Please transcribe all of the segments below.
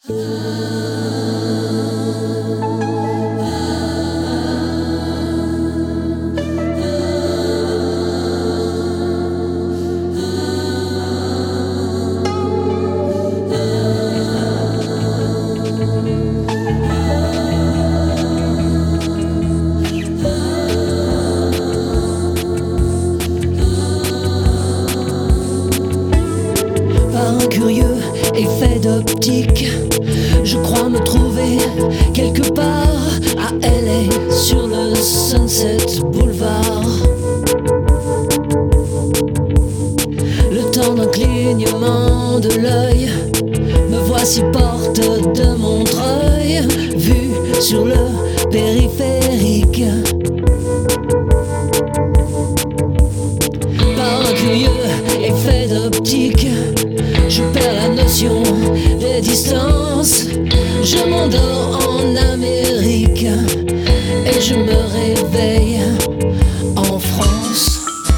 Par un curieux effet d'optique, je crois me trouver quelque part à LA sur le Sunset Boulevard. Le temps d'un clignement de l'œil, me voici porte de Montreuil, vue sur le périphérique. Par un curieux effet d'optique, je perds la notion des distances. Je m'endors en Amérique et je me réveille en France.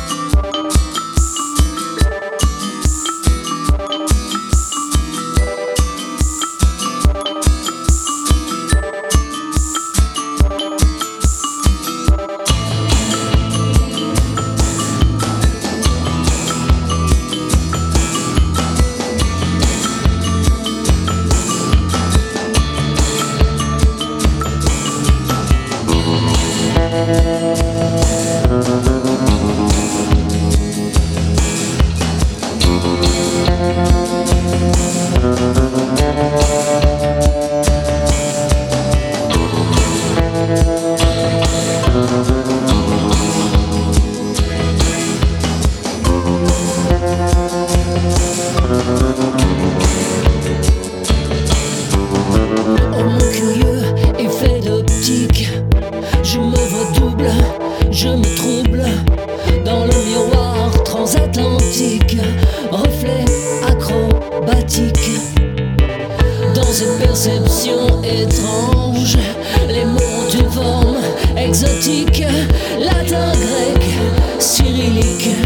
Oh mon curieux effet d'optique, je me vois double, je me trouble dans le miroir transatlantique, reflet acrobatique. Dans cette perception étrange, les mots ont une forme exotique, latin, grec, cyrillique.